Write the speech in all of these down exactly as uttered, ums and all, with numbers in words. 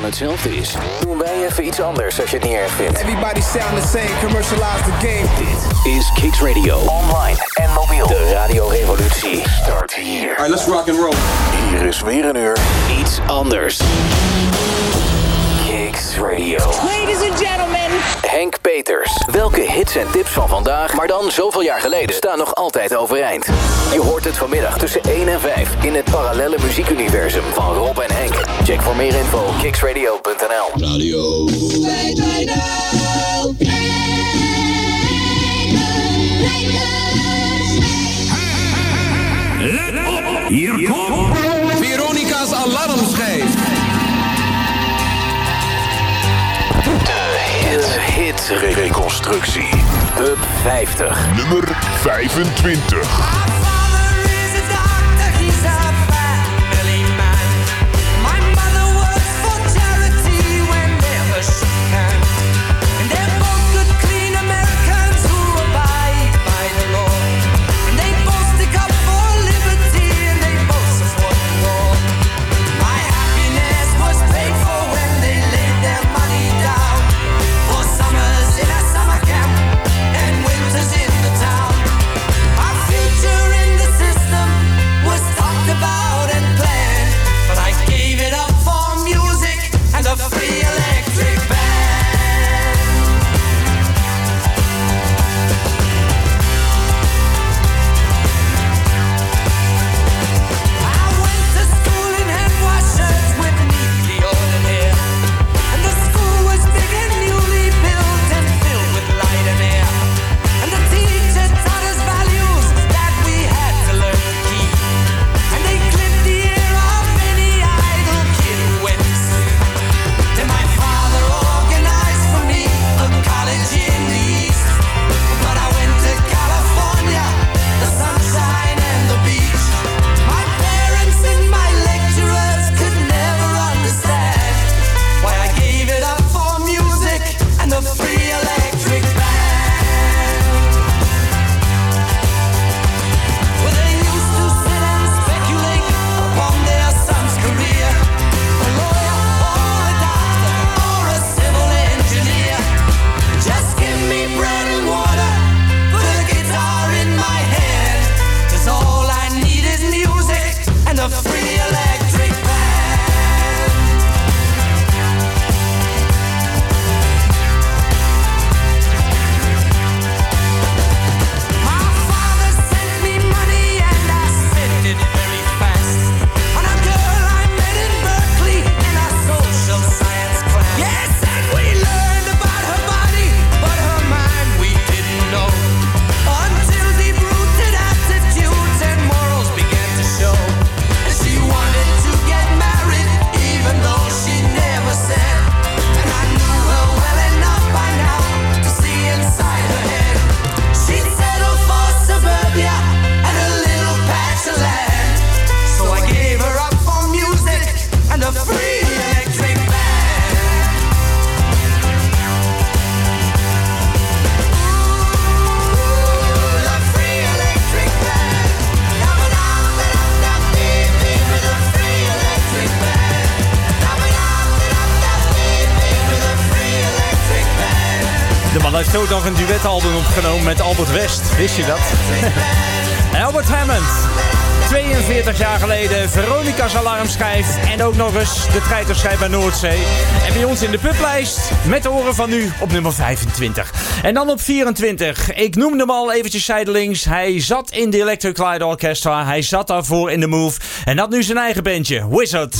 hetzelfde is, doen wij even iets anders als je het niet erg vindt. Everybody sound the same, commercialize the game. Dit is Kicks Radio. Online en mobiel. De radiorevolutie start hier. Alright, let's rock and roll. Hier is weer een uur iets anders. Kicks Radio. Ladies and gentlemen. Henk Peters. Welke hits en tips van vandaag, maar dan zoveel jaar geleden, staan nog altijd overeind? Je hoort het vanmiddag tussen één en vijf in het parallelle muziekuniversum van Rob en Henk. Check voor meer info kicksradio punt n l. Radio Let op, hier komt Veronica's alarmschijf. De hit reconstructie. Top vijftig. Nummer vijfentwintig. Heeft ook nog een duetalbum opgenomen met Albert West. Wist je dat? Albert Hammond. tweeënveertig jaar geleden Veronica's alarmschijf. En ook nog eens de treiterschijf bij Noordzee. En bij ons in de publijst met de oren van nu op nummer vijfentwintig. En dan op vierentwintig. Ik noemde hem al eventjes zijdelings. Hij zat in de Electric Light Orchestra. Hij zat daarvoor in The Move. En had nu zijn eigen bandje. Wizard.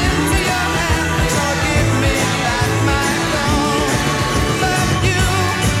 Give me back my phone. But you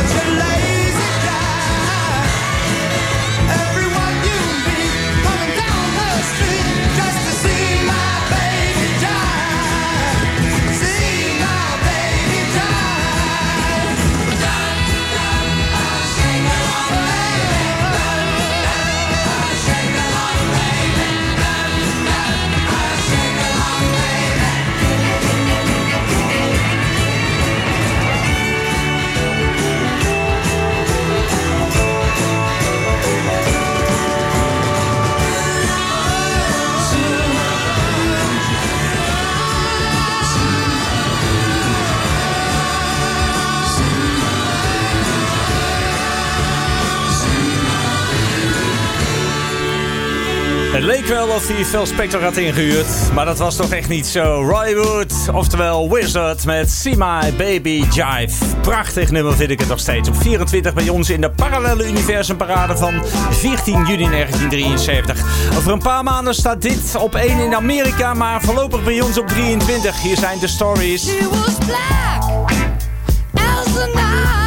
Het leek wel of hij Phil Spector had ingehuurd, maar dat was toch echt niet zo. Roy Wood, oftewel Wizard met See My Baby Jive. Prachtig nummer vind ik het nog steeds. Op vierentwintig bij ons in de Parallelle Universum Parade van veertien juni negentien drieënzeventig. Over een paar maanden staat dit op één in Amerika, maar voorlopig bij ons op drieëntwintig. Hier zijn de stories. She was black as the night.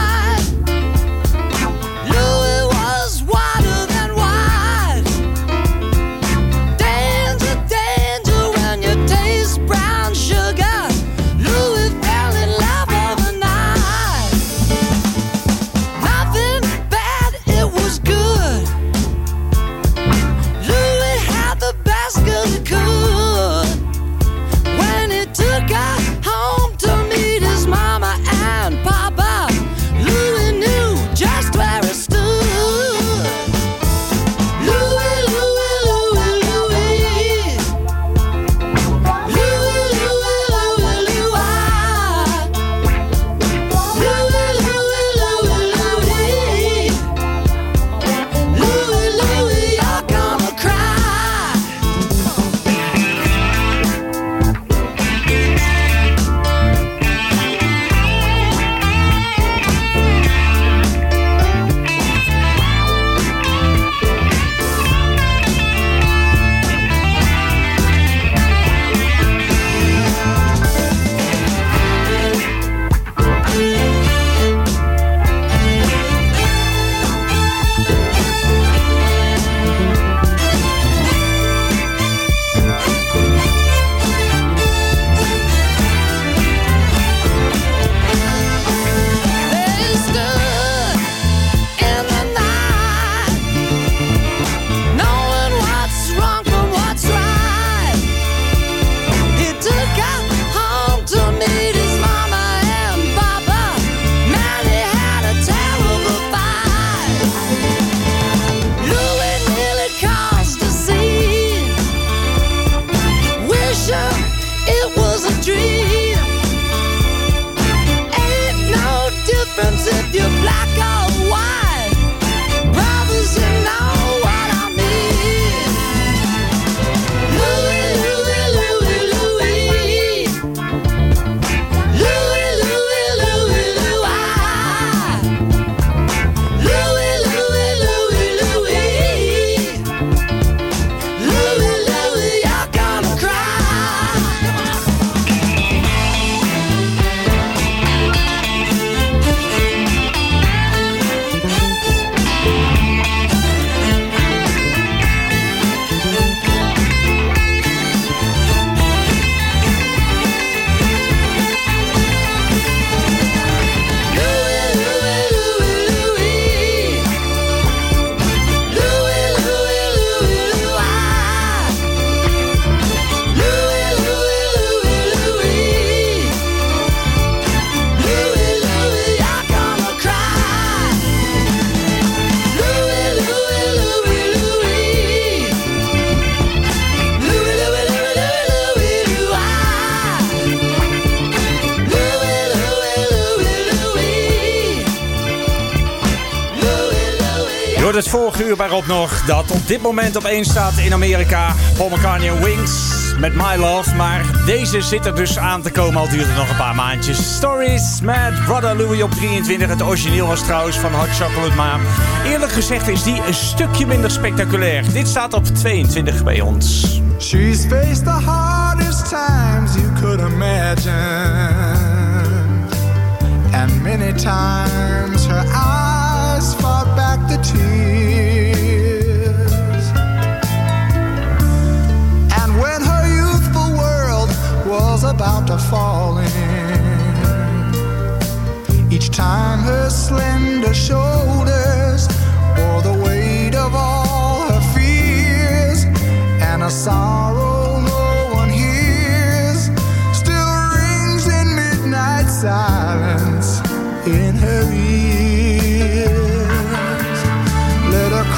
Louis was whiter than white. Danger, danger when you taste brown sugar. Louis fell in love overnight. Nothing bad, it was good. Louis had the best girl he could. When he took her home to meet his mama and papa, Louis knew just where he stood. Louis, Louis, Louis, Louis. Louis, Louis, Louis, Louis. Louis, Louis, Louis, Louis. Louis, Louis, you're gonna cry. They stood in the night, knowing what's wrong from what's right. He took her home to meet his mama and papa. Man, he had a terrible fight. Louis nearly caused a scene, wishing it was a dream. Ain't no difference if you're black or white. Brothers, you know what I mean. Louis, Louis, Louis, Louis. Louis, Louis, Louis, Louis. Louis, Louis, Louis, Louis. Louis, Louis, you're gonna cry. Louis, Louis, Louis, Louis. Louis, Louis, Louis, Louis. Louis, Louis, Louis, Louis. Louis, Louis, you're gonna cry. Louis, Louis, Louis, Louis. Louis, Louis, Louis, Louis, Louis, Louis. Louis, Louis, Louis, Louis. Louis, Louis. Je hoort het vorige uur waarop nog dat op dit moment op één staat in Amerika Paul McCartney en Wings met My Love. Maar deze zit er dus aan te komen, al duurt het nog een paar maandjes. Stories met Brother Louis op drieëntwintig. Het origineel was trouwens van Hot Chocolate, maar eerlijk gezegd is die een stukje minder spectaculair. Dit staat op tweeëntwintig bij ons. She's faced the hardest times you could imagine, and many times her of falling. Each time her slender shoulders bore the weight of all her fears, and a sorrow no one hears still rings in midnight silence in her ears. Let her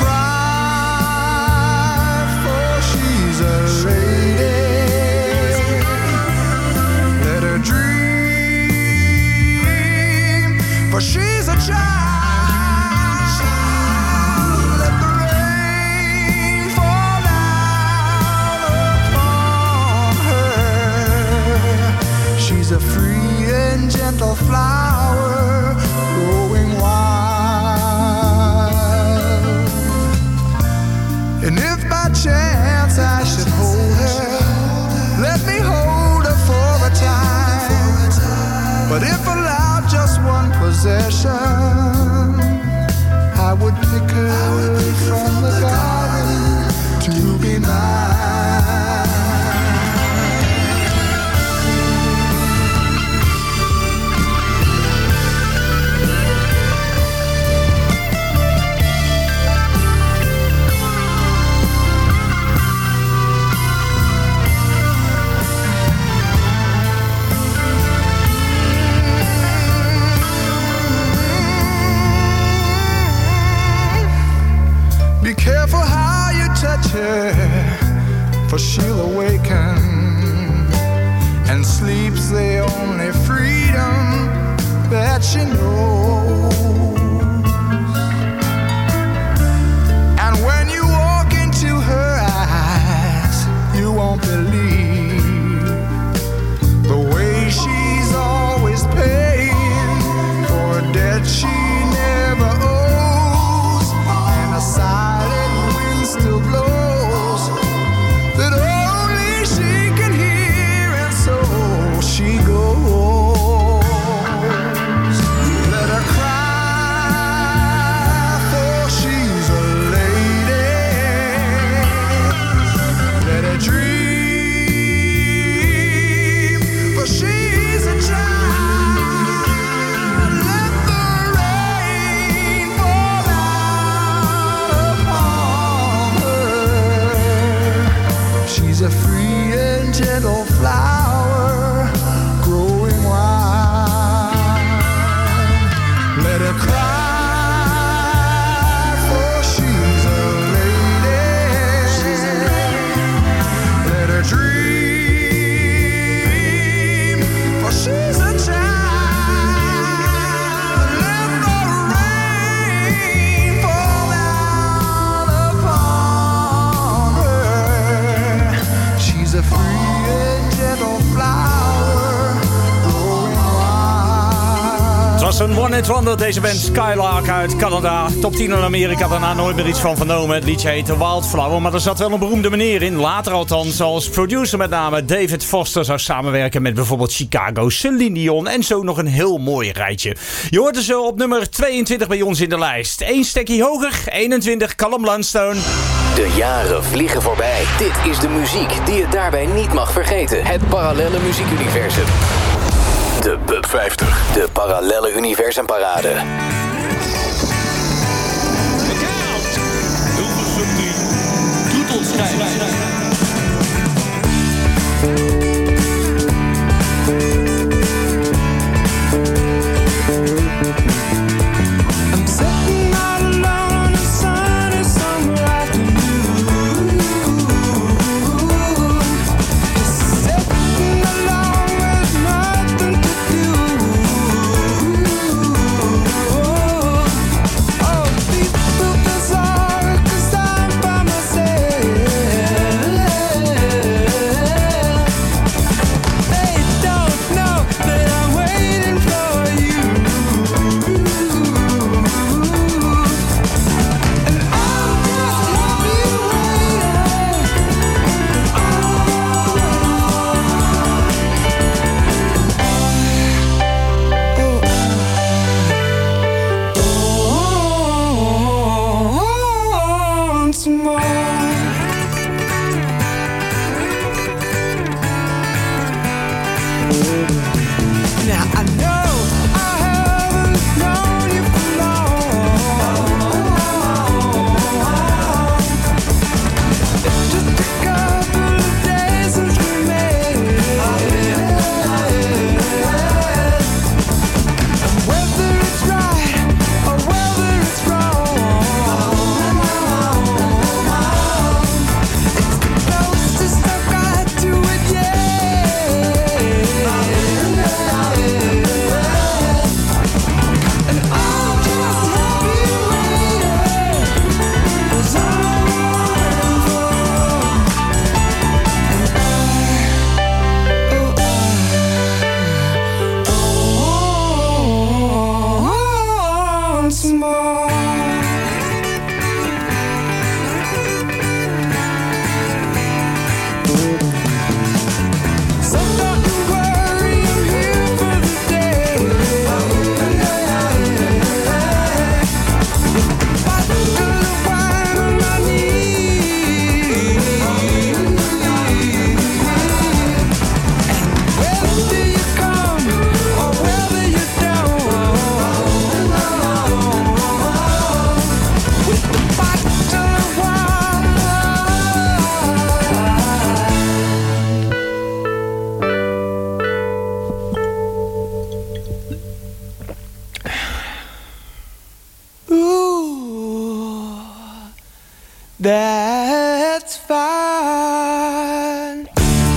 cry, for she's a lady. Let her dream, for she's a child. Let the rain fall down upon her. She's a free and gentle flower growing wild. And if by chance I should hold her, let me hold her for a time. But if allowed just one possession, I would pick her from the garden to be mine. Be careful how you touch her, for she'll awaken, and sleep's the only freedom that she knows. And when you walk into her eyes, you won't believe the way she's always paying for a debt she never owes, and a silent wind still blows that only she can hear, and so she goes. Let her cry, for she's a lady. Let her dream, for she's a child. Let the rain fall down upon her. She's a free and gentle flower growing wild. Let her cry, for she's a lady. Let her dream, for she's a child. Let the rain fall down upon her. She's a free and gentle flower growing wild. Het was een one-hit wonder, deze band Skylark uit Canada. Top tien in Amerika, daarna nooit meer iets van vernomen. Het liedje heette Wildflower, maar er zat wel een beroemde meneer in. Later althans, als producer met name David Foster zou samenwerken met bijvoorbeeld Chicago, Celine Dion en zo nog een heel mooi rijtje. Je hoort er zo op nummer tweeëntwintig bij ons in de lijst. Eén stekje hoger, eenentwintig, Callum Lundstone. De jaren vliegen voorbij. Dit is de muziek die je daarbij niet mag vergeten. Het parallelle muziekuniversum. De B U B vijftig. De parallelle universumparade. Hilversum drie. Doet ons reis. I'm sitting all alone on a sunny summer afternoon, just sitting alone with nothing to do. Oh, people bizarre 'cause I'm by myself. That's fine.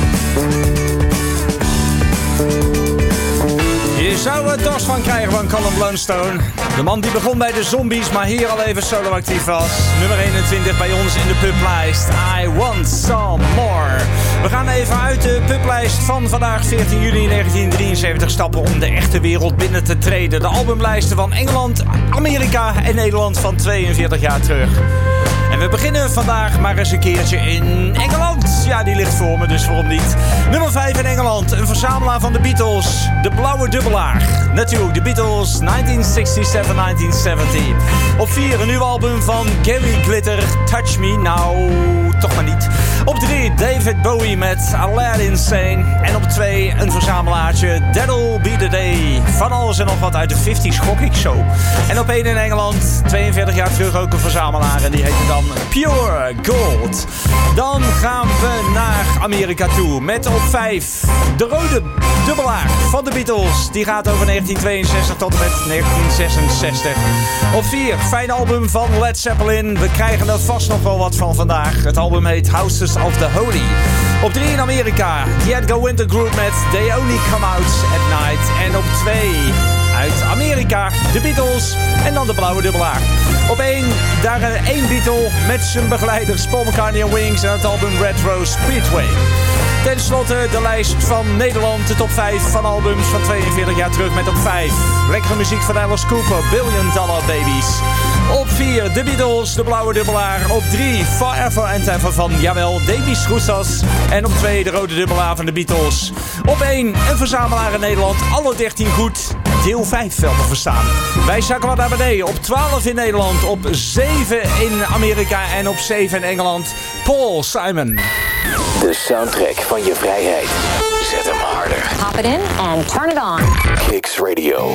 Je zou er dorst van krijgen van Colin Blunstone. De man die begon bij de Zombies, maar hier al even solo actief was. Nummer eenentwintig bij ons in de publijst. I want some more. We gaan even uit de publijst van vandaag veertien juli negentien drieënzeventig stappen om de echte wereld binnen te treden. De albumlijsten van Engeland, Amerika en Nederland van tweeënveertig jaar terug. En we beginnen vandaag maar eens een keertje in Engeland. Ja, die ligt voor me, dus waarom niet? Nummer vijf in Engeland, een verzamelaar van de Beatles. De Blauwe Dubbelaar. Natuurlijk, de Beatles, negentien zesenzestig negentien zeventig. Op vier, een nieuw album van Gary Glitter, Touch Me. Nou, toch maar niet. Op drie, David Bowie met Aladdin Insane. En op twee, een verzamelaartje, That'll Be The Day. Van alles en nog wat uit de vijftiger gok ik zo. En op één in Engeland, tweeënveertig jaar terug ook een verzamelaar. En die heette dan Pure Gold. Dan gaan we naar Amerika toe met op vijf de Rode Dubbelaar van de Beatles. Die gaat over negentien tweeënzestig tot en met negentien zesenzestig. Op vier, fijn album van Led Zeppelin. We krijgen er vast nog wel wat van vandaag. Het album heet Houses of the Holy. Op drie in Amerika, The Edgar Winter Group met They Only Come Out at Night. En op twee, uit Amerika, de Beatles en dan de Blauwe Dubbelaar. Op één, daar één Beatle met zijn begeleiders Paul McCartney en Wings en het album Red Rose Speedway. Ten slotte de lijst van Nederland, de top vijf van albums van tweeënveertig jaar terug met op vijf. Lekkere muziek van Alice Cooper, Billion Dollar Babies. Op vier, de Beatles, de Blauwe Dubbelaar. Op drie, Forever and Ever van, jawel, Davies Roussos. En op twee, de Rode Dubbelaar van de Beatles. Op één, een verzamelaar in Nederland, alle dertien goed. Deel vijf wel te verstaan. Wij zakken wat naar beneden. Op twaalf in Nederland, op zeven in Amerika en op zeven in Engeland. Paul Simon. De soundtrack van je vrijheid. Zet hem harder. Pop it in and turn it on. Kicks Radio.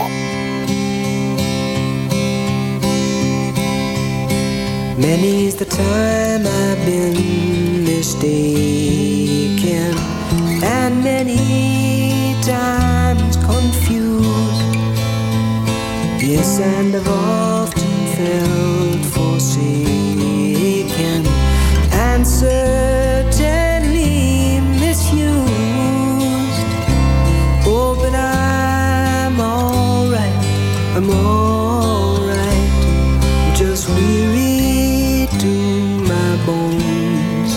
Many's the time I've been mistaken, and many times confused. Yes, and I've often felt forsaken, and certainly misused. Oh, but I'm alright, I'm alright, just weary to my bones.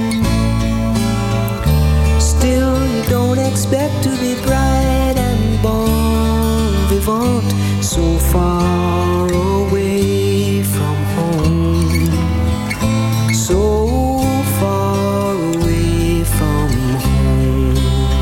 Still, you don't expect to be bright and bon vivant, so far away from home, so far away from home.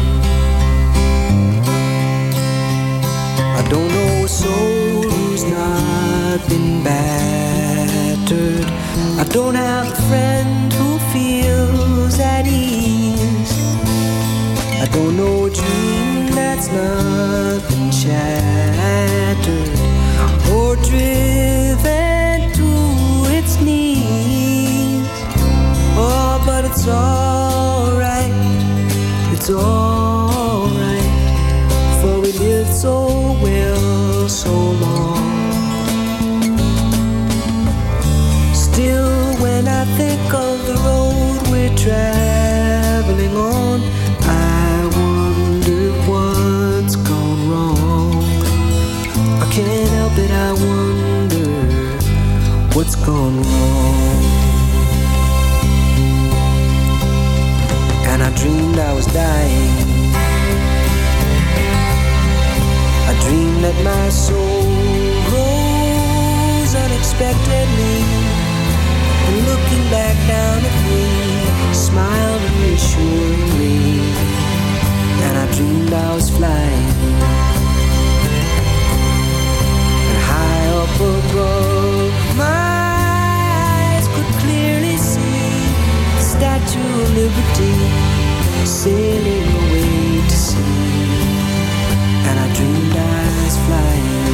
I don't know a soul who's not been battered. I don't have a friend who feels at ease. I don't know a dream that's not been gone wrong. And I dreamed I was dying. I dreamed that my soul rose unexpectedly, and looking back down at me, smiled reassuringly. And I dreamed I was flying, and high up above, my eyes could clearly see the Statue of Liberty sailing away to sea. And I dreamed I was flying.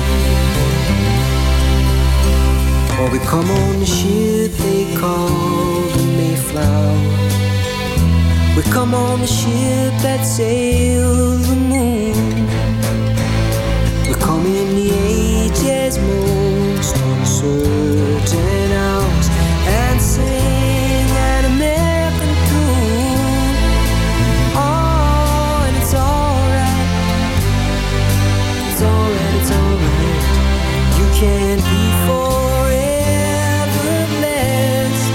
Or we come on the ship they call the Mayflower. We come on the ship that sails the moon. We come in the age's most uncertain hours and sing an American tune. Oh, and it's alright. It's alright, it's alright. You can't be forever blessed.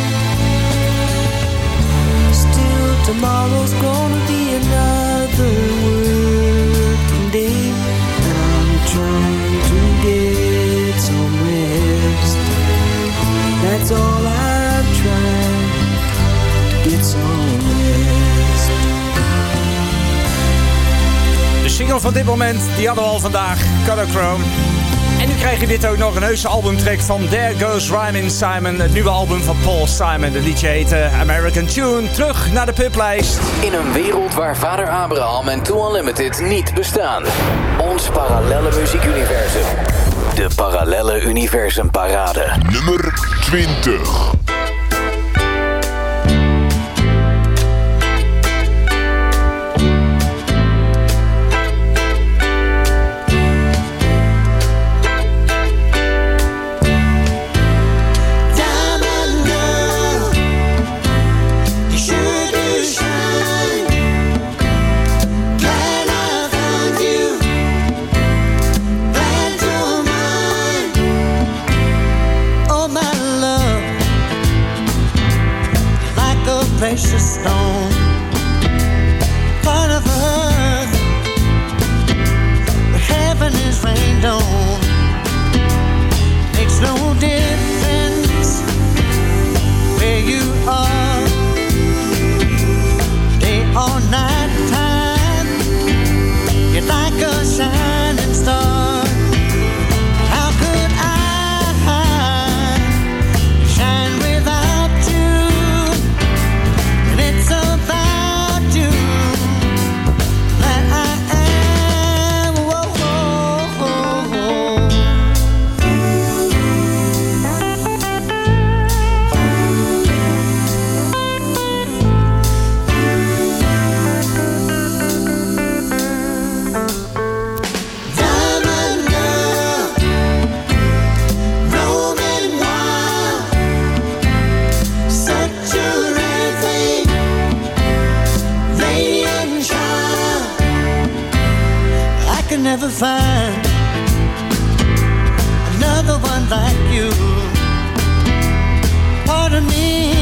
Still, tomorrow's gonna be another working day, and I'm trying to get some rest. That's all I'm trying, to get some rest. De single van dit moment, die hadden we al vandaag, Colorchrome. En nu krijg je dit ook nog, een heuse albumtrack van There Goes Rhymin' Simon. Het nieuwe album van Paul Simon. De liedje heet American Tune. Terug naar de publijst. In een wereld waar vader Abraham en Too Unlimited niet bestaan. Ons parallelle muziekuniversum. De Parallelle Universum Parade. Nummer twintig. Precious stone, part of earth, where heaven is rained on. Makes no difference where you are, day or night time. You're like a shining star. How could I shine without you? It's about you that I am. Whoa, whoa, whoa, whoa. Diamond girl, roaming wild, such a rare thing. Radiant child, I can never find another one like you. Part of me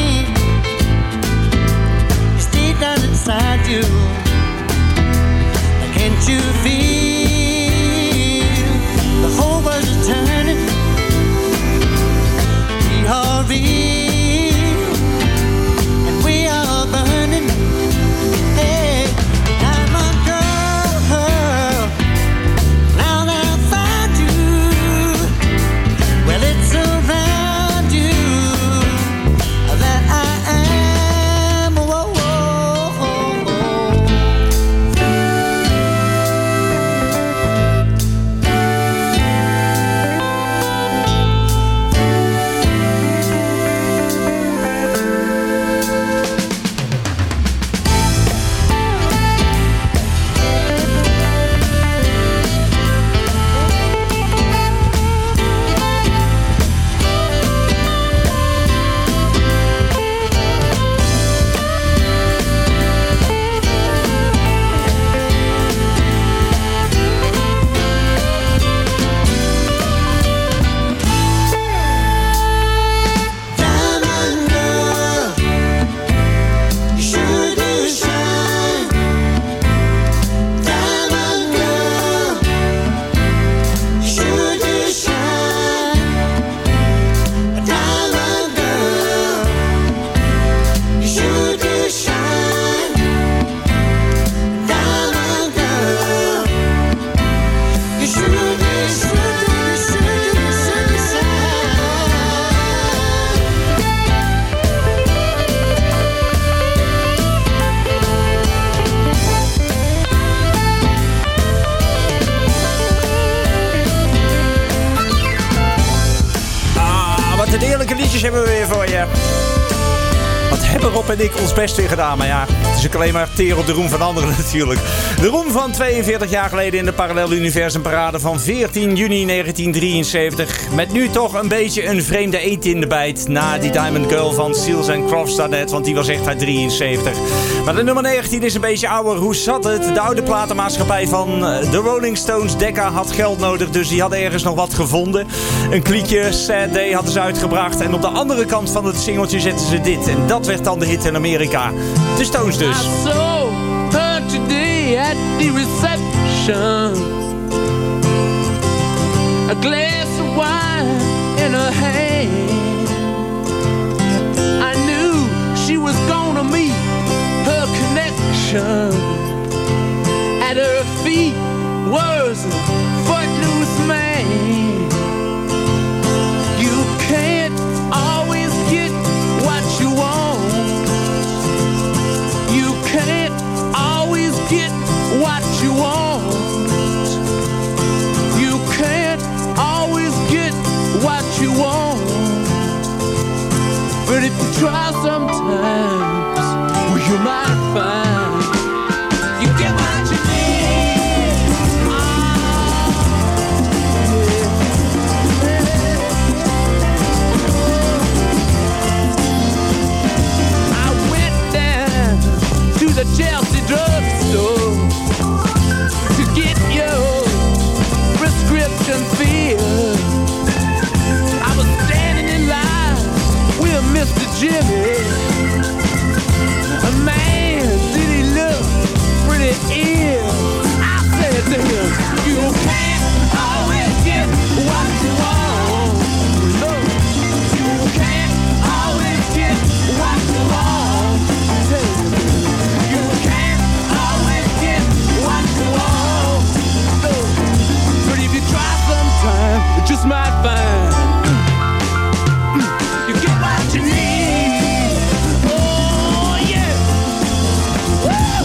is deep down inside you. Can't you feel the whole world is turning? We are real and we are burning. Hey, diamond girl, now that I found you, well, it's around you that I am. Whoa, whoa, whoa, whoa. nieuwtjes hebben we weer voor je. Wat hebben Rob en ik ons best weer gedaan. Maar ja, het is ook alleen maar teer op de roem van anderen natuurlijk. De roem van tweeënveertig jaar geleden in de Parallel Universum Parade van veertien juni negentien drieënzeventig. Met nu toch een beetje een vreemde eend in de bijt. Na die Diamond Girl van Seals and Crofts daarnet. Want die was echt uit drieënzeventig. Maar de nummer negentien is een beetje ouder. Hoe zat het? De oude platenmaatschappij van de Rolling Stones, Decca, had geld nodig. Dus die hadden ergens nog wat gevonden. Een kliekje, Sad Day, hadden ze uitgebracht. En op de andere kant van het singeltje zetten ze dit. En dat werd dan de hit in Amerika. De Stones dus. I saw her today at the reception. A glass of wine in her hand. I knew she was gonna meet her connection. At her feet was a footloose man. You can't always get what you want. You can't always get what you want. You can't always get what you want. But if you try sometimes, well, you might find you get what you need. Oh, yeah. I went down to the Chelsea drugstore to get your prescription filled. I was standing in line with Mister Jimmy. A man, did he look pretty ill? I said to him, you can't always get what you want. No, you can't always get what you want. You can't always get what you want. No, but if you try sometime, you just might find you get what you need. Oh yeah. Woo!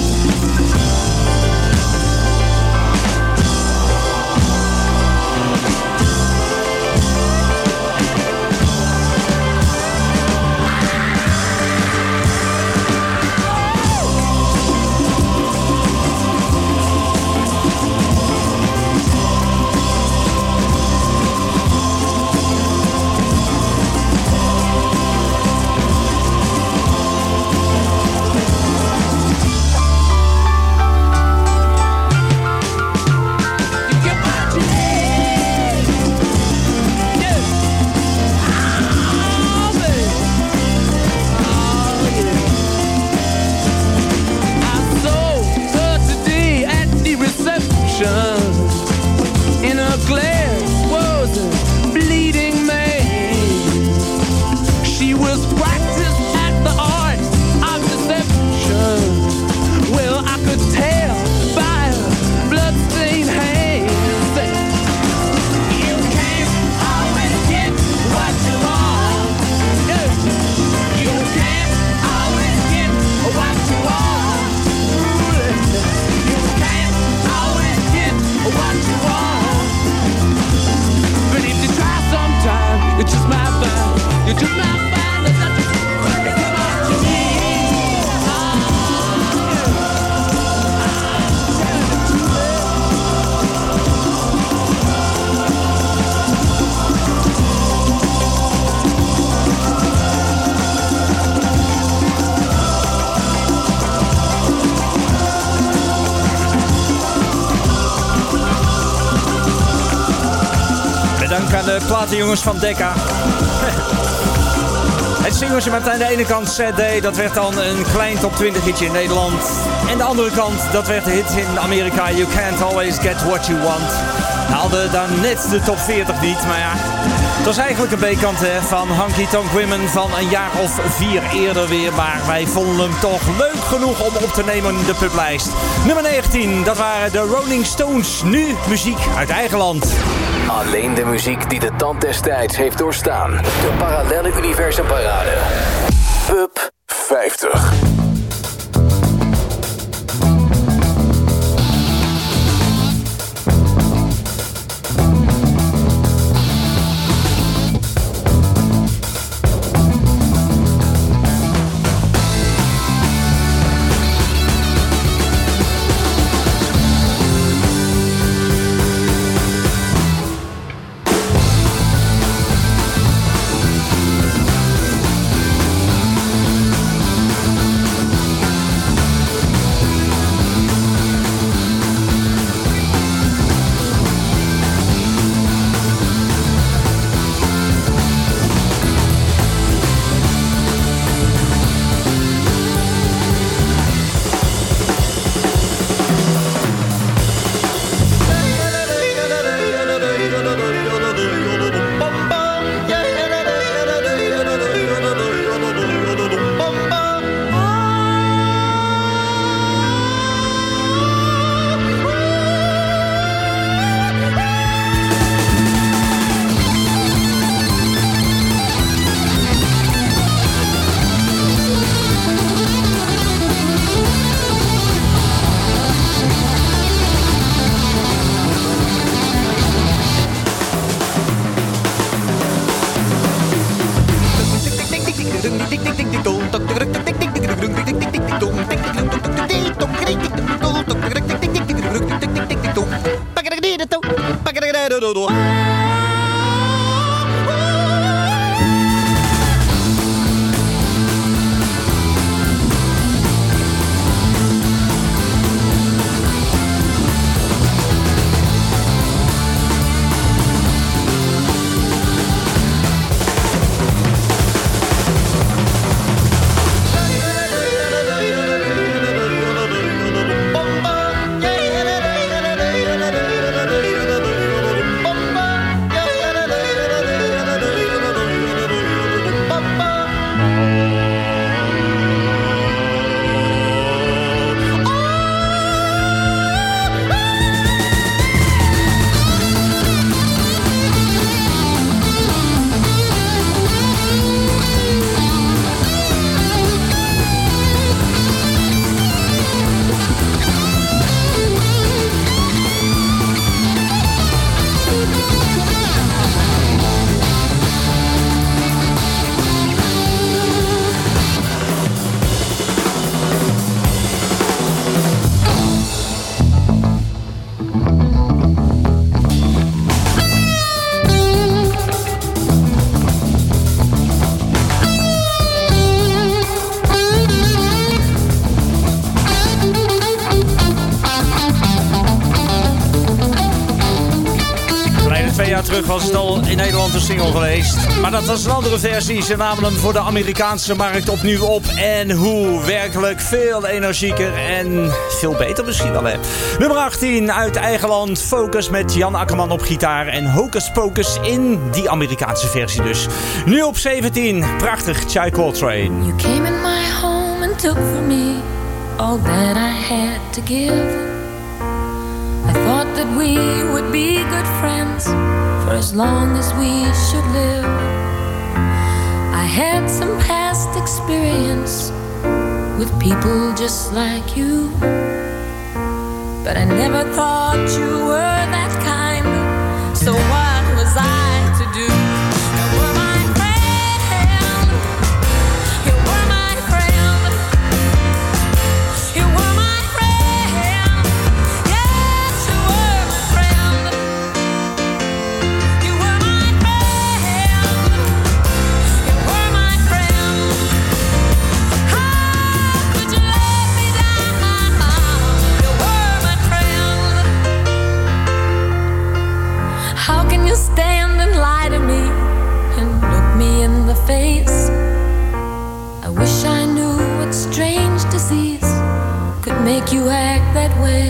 In her glass was a bleeding man. She was practiced at the art of deception. Well, I could tell by her bloodstained hands that you can't always get what you want. Yeah. You can't always get what you want. You can't always get what you want. But if you try sometime, you just might find, you just might find that that's what you need. Dank aan de platenjongens van Decca. Het singeltje met aan de ene kant Sad Day, dat werd dan een klein top twintig hitje in Nederland. En de andere kant, dat werd de hit in Amerika. You can't always get what you want. Haalde daar net de top veertig niet, maar ja. Het was eigenlijk een B-kant hè, van Honky Tonk Women van een jaar of vier eerder weer. Maar wij vonden hem toch leuk genoeg om op te nemen in de publijst. Nummer negentien, dat waren de Rolling Stones. Nu muziek uit eigen land. Alleen de muziek die de tand des tijds heeft doorstaan. De Parallelle Universum Parade. Pub vijftig. Terug was het al in Nederland een single geweest. Maar dat was een andere versie. Ze namen hem voor de Amerikaanse markt opnieuw op. En hoe werkelijk veel energieker en veel beter misschien wel, hè. Nummer achttien uit eigen land. Focus met Jan Akkerman op gitaar. En Hocus Pocus in die Amerikaanse versie dus. Nu op zeventien. Prachtig, Chai Coltrane. You came in my home and took from me all that I had to give. I thought that we would be good friends for as long as we should live. I had some past experience with people just like you, but I never thought you were that kind. So what was I to do? You were my friend. You were my friend. You were my friend. Yes, you were my friend. You were my friend. You were my friend. How could you let me down? You were my friend. How can you stand and lie to me and look me in the face? I wish I knew what strange disease could make you act that way.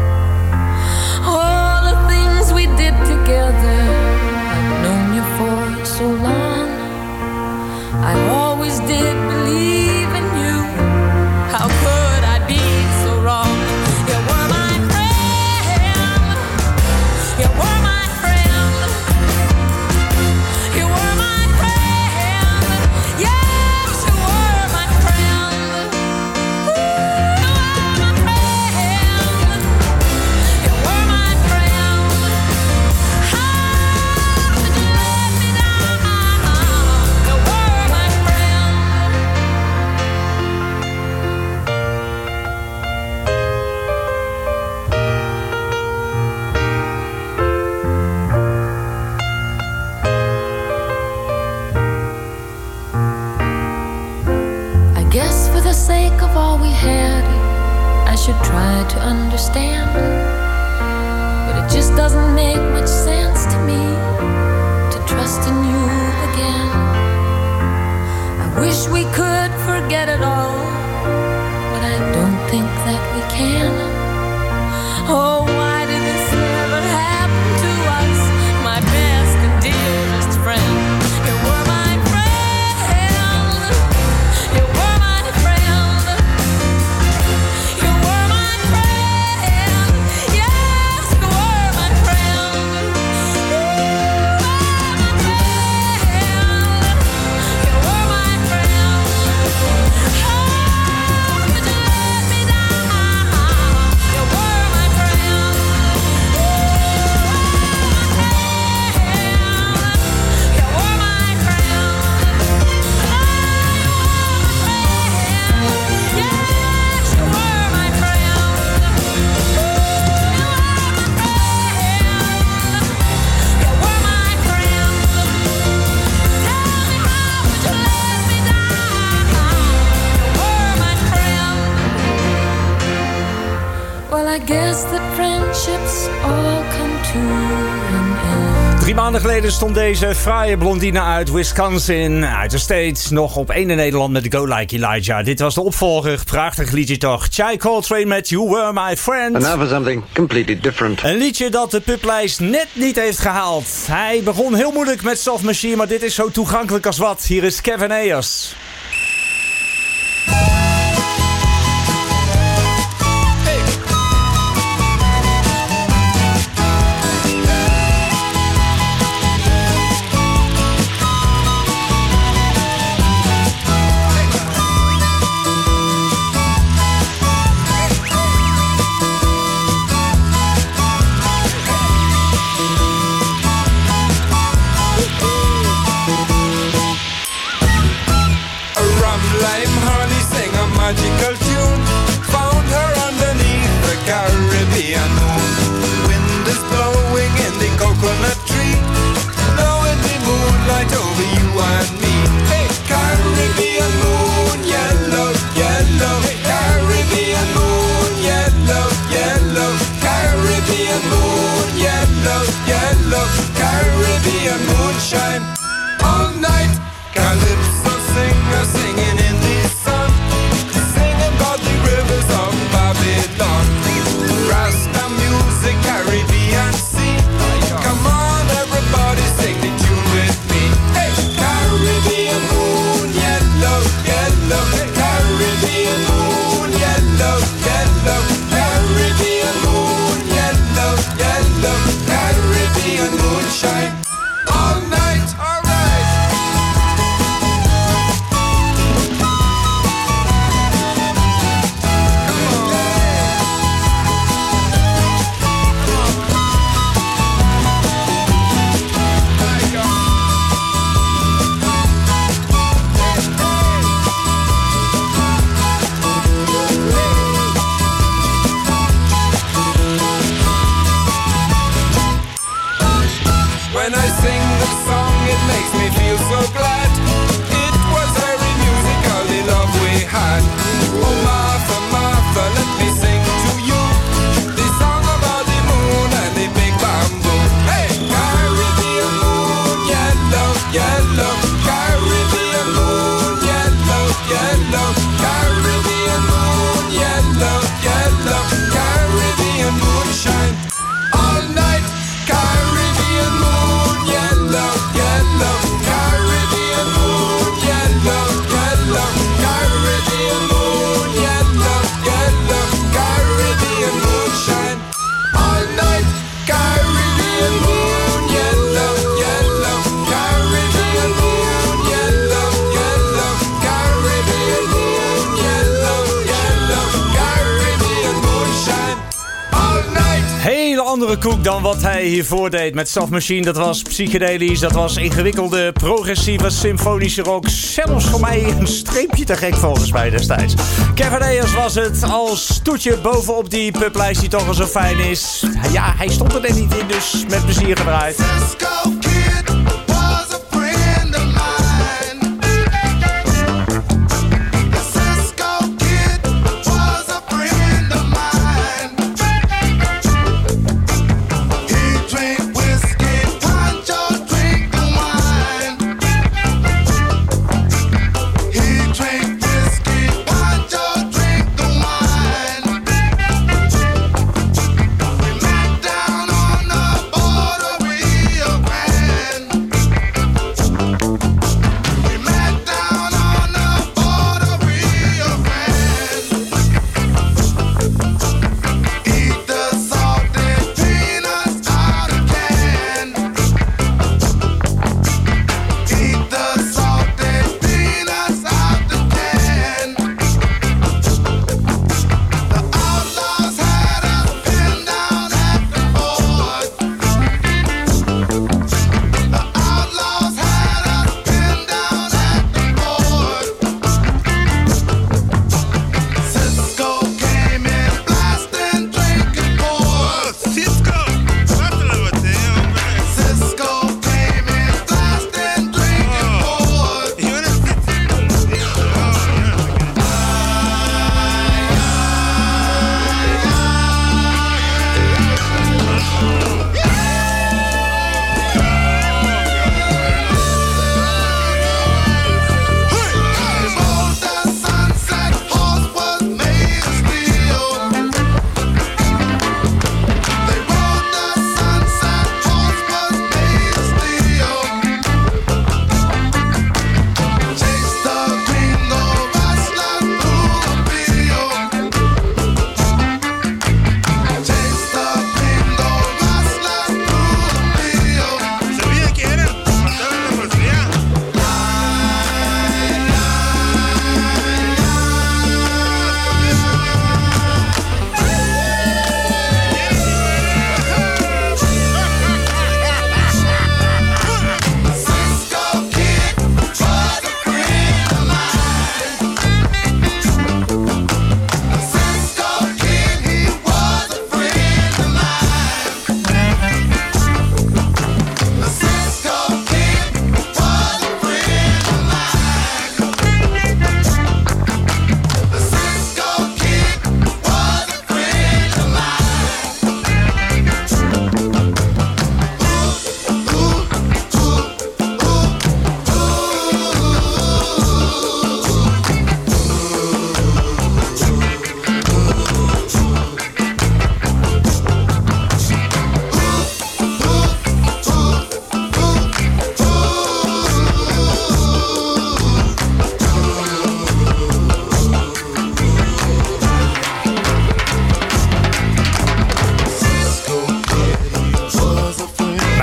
All the things we did together, I've known you for so long. I always did believe in you. How could I be so wrong? You were my friend. You were my friend. You were my friend. Yes, you were my friend. Ooh, you were my friend. You were my friend. How could you let me down? You were my friend. I guess for the sake of all we had, I should try to understand. But it just doesn't make much sense to me to trust in you again. I wish we could forget it all, but I don't think that we can. Oh, why did this ever happen to us? My best and dearest friend. You were my friend. You were my friend. You were my friend. Yes, you were my friend. You were my friend. You were my friend. How could you let me down? You were my friend. best that friendships all come to an end. Drie maanden geleden stond deze fraaie blondine uit Wisconsin, uit de States, nog op één in Nederland met Go Like Elijah. Dit was de opvolger, prachtig liedje toch. Chai Coltrane met You Were My Friend. And now for something completely different. Een liedje dat de publijst net niet heeft gehaald. Hij begon heel moeilijk met Soft Machine, maar dit is zo toegankelijk als wat. Hier is Kevin Ayers. Magical tune, found her underneath the Caribbean moon. Wind is blowing in the coconut tree, blowing the moonlight over you and me. Hey, Caribbean moon, yellow, yellow. Caribbean moon, yellow, yellow. Caribbean moon, yellow, yellow. Caribbean moonshine, all night. Calypso singer singing in the sun, the rivers of Babylon. Rasta music, Caribbean sea. Come on, everybody, sing the tune with me. Hey, Caribbean moon, yellow, yellow. Caribbean moon, yellow, yellow. Caribbean moon, yellow, yellow. Caribbean moonshine, all night, all right. When I sing the song, it makes me feel so glad. It was very musical, the love we had. Oh, Martha, Martha, let me sing to you the song about the moon and the big bamboo. Hey, Caribbean moon, yellow, yellow. Caribbean moon, yellow, yellow. Caribbean moon, yellow, yellow. Caribbean moonshine, all night. Caribbean moon, yellow, yellow. Caribbean moon, yellow, yellow. Caribbean moon, yellow, yellow. Caribbean moonshine, all night. Caribbean moon, yellow, yellow. Caribbean moon, yellow, yellow. Caribbean moon, yellow, yellow. Caribbean moonshine, all night. Hele andere koek dan wat hij hiervoor deed met Soft Machine. Dat was psychedelisch, dat was ingewikkelde, progressieve, symfonische rock. Zelfs voor mij een streepje te gek volgens mij destijds. Kevin Ayers was het als toetje bovenop die publijst die toch al zo fijn is. Ja, hij stond er net niet in, dus met plezier gedraaid. Down on the border, Rio Grande.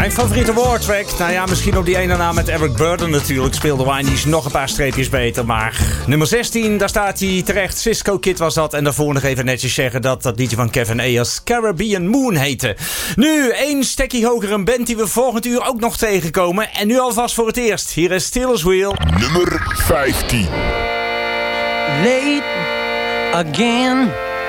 Mijn favoriete wartrack? Nou ja, misschien op die ene naam met Eric Burdon natuurlijk. Speelde Windies nog een paar streepjes beter. Maar nummer zestien, daar staat hij terecht. Cisco Kid was dat. En daarvoor nog even netjes zeggen dat dat liedje van Kevin Ayers Caribbean Moon heette. Nu, één stekkie hoger, een band die we volgend uur ook nog tegenkomen. En nu alvast voor het eerst. Hier is Steelers Wheel. Nummer vijftien. Late again.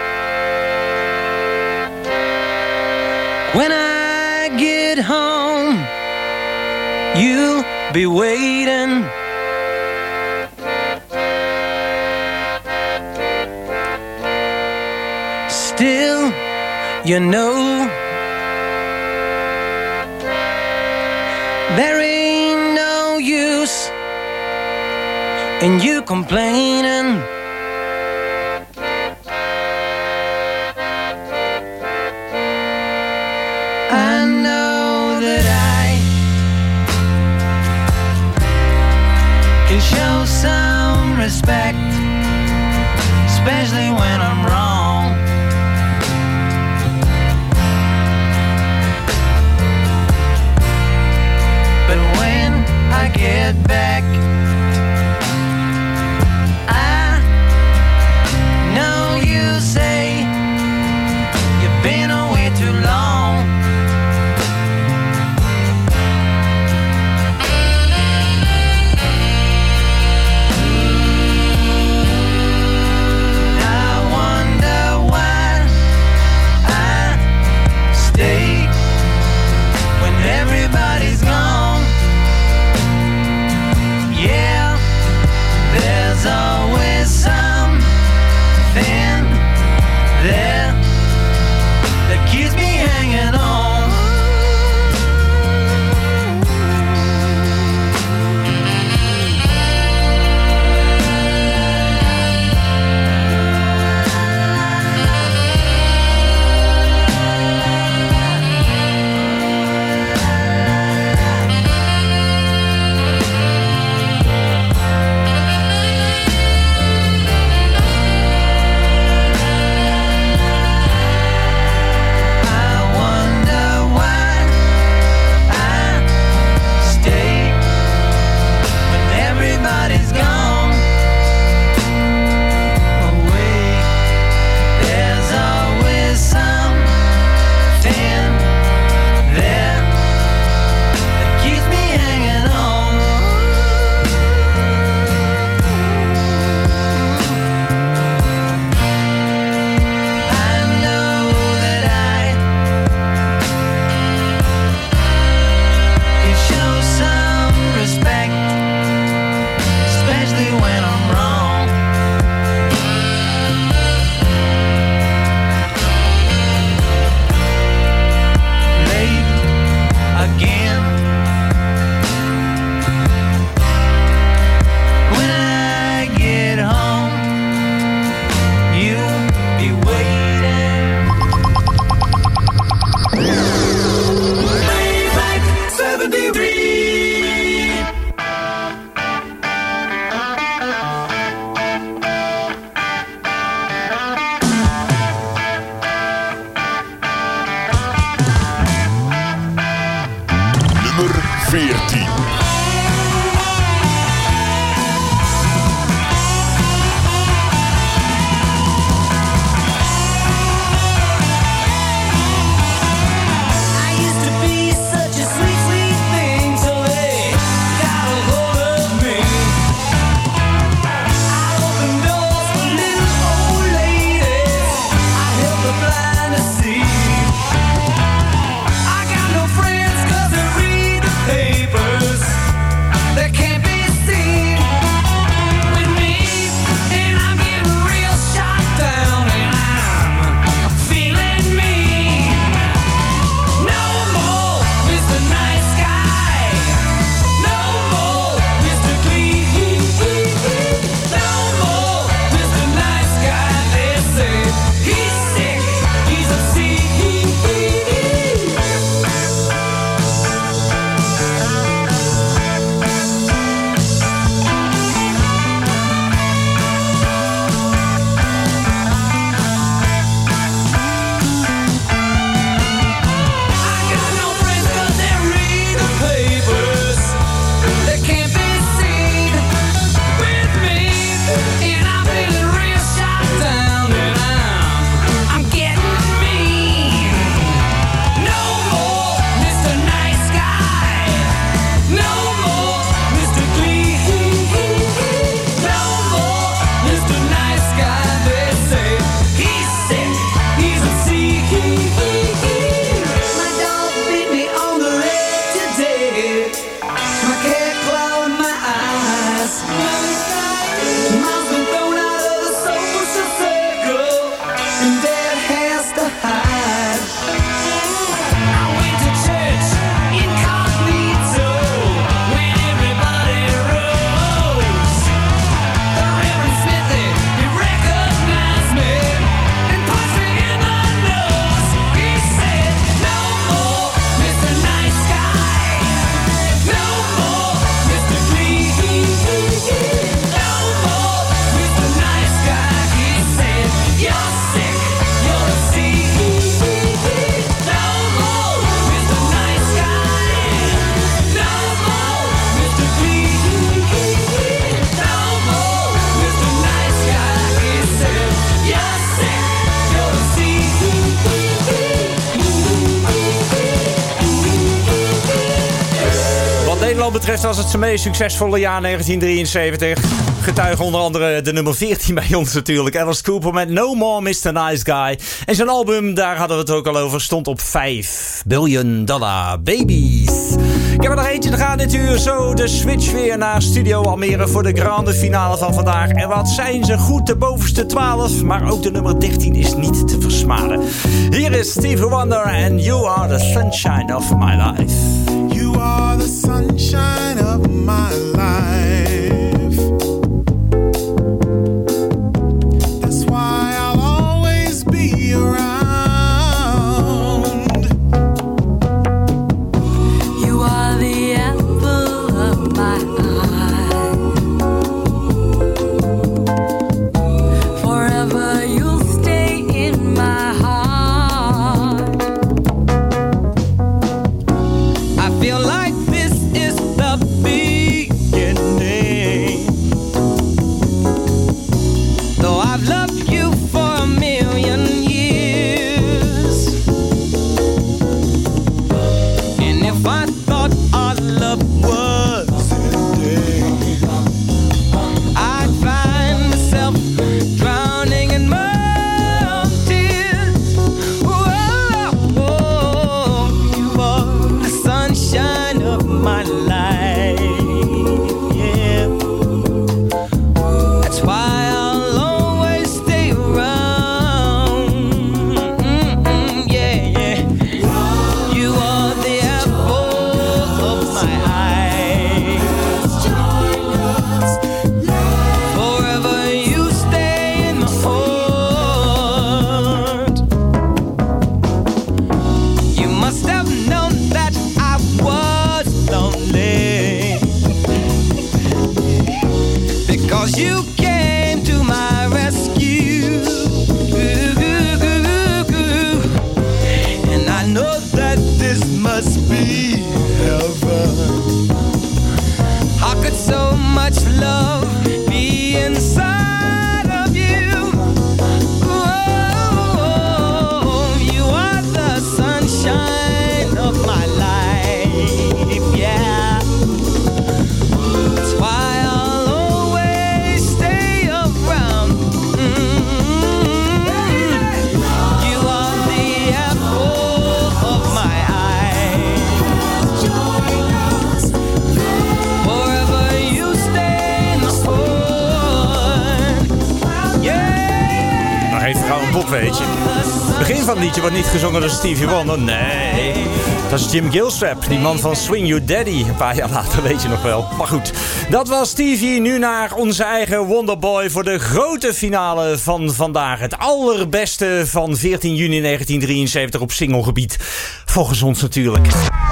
When I get home, you'll be waiting. Still, you know, there ain't no use in you complaining. I know that I can show some respect, especially when I'm wrong. But when I get back, I know you say you've been away too long. Everybody's gone. Yeah, there's always something there that keeps me hanging on. I got no friends 'cause they read the papers. Nederland betreft was het zijn meest succesvolle jaar negentien drieënzeventig. Getuige onder andere de nummer veertien bij ons natuurlijk. Alice Cooper met No More mister Nice Guy. En zijn album, daar hadden we het ook al over, stond op vijf biljoen dollar Babies. Ik heb er nog eentje te gaan dit uur. Zo de switch weer naar Studio Almere voor de grande finale van vandaag. En wat zijn ze goed, de bovenste twaalf. Maar ook de nummer dertien is niet te versmaden. Hier is Stevie Wonder en You Are the Sunshine of My Life. You are the sunshine of my life. That's why I'll always be around. You are the apple of my eye. Forever you'll stay in my heart. I feel like this is the beginning. Though I've loved you for a million years, and if I thought our love was ending, I'd find myself drowning in my own tears. Whoa, whoa, you are the sunshine of my life. Yeah, that's why I'll always stay around. Mm-mm, yeah, yeah. You are the apple of my eye. Forever you stay in my heart. You must have known that I was lonely, because you came to my rescue. And I know that this must be heaven. How could so much love be inside of you? Oh, you are the sunshine of my life, yeah. That's why I'll always stay around. Mm-hmm. You are the apple of my eye. Forever you stay in my heart. Yeah. Nog even gauw een pop, weet je. Het begin van het liedje wordt niet gezongen door Stevie Wonder. Nee, dat is Jim Gilstrap, die man van Swing Your Daddy. Een paar jaar later, weet je nog wel. Maar goed, dat was Stevie. Nu naar onze eigen Wonderboy voor de grote finale van vandaag. Het allerbeste van veertien juni negentien drieënzeventig op singlegebied. Volgens ons natuurlijk.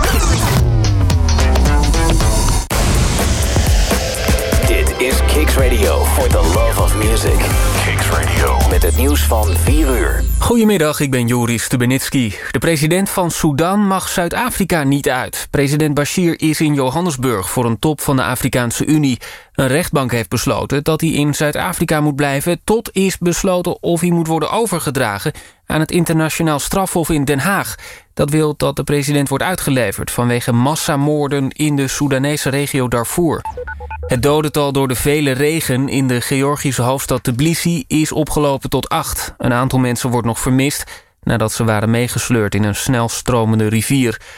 Dit is Kicks Radio for the love of music. Kicks Radio. Met het nieuws van vier uur. Goedemiddag, ik ben Joris Stubenitski. De president van Sudan mag Zuid-Afrika niet uit. President Bashir is in Johannesburg voor een top van de Afrikaanse Unie. Een rechtbank heeft besloten dat hij in Zuid-Afrika moet blijven tot is besloten of hij moet worden overgedragen aan het internationaal strafhof in Den Haag. Dat wil dat de president wordt uitgeleverd vanwege massamoorden in de Soedanese regio Darfur. Het dodental door de vele regen in de Georgische hoofdstad Tbilisi is opgelopen tot acht. Een aantal mensen wordt nog vermist nadat ze waren meegesleurd in een snel stromende rivier.